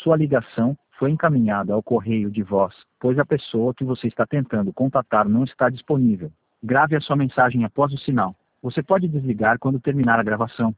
Sua ligação foi encaminhada ao correio de voz, pois a pessoa que você está tentando contatar não está disponível. Grave a sua mensagem após o sinal. Você pode desligar quando terminar a gravação.